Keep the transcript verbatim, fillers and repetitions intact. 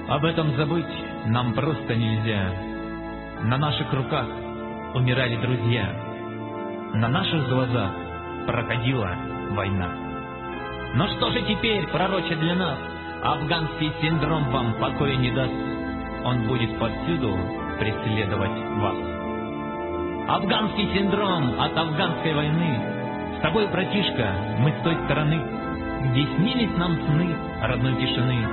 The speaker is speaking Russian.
Об этом забыть нам просто нельзя. На наших руках умирали друзья, на наших глазах проходила война. Но что же теперь, пророче для нас, афганский синдром вам покоя не даст. Он будет повсюду преследовать вас. Афганский синдром от афганской войны. С тобой, братишка, мы с той стороны, где снились нам сны родной тишины.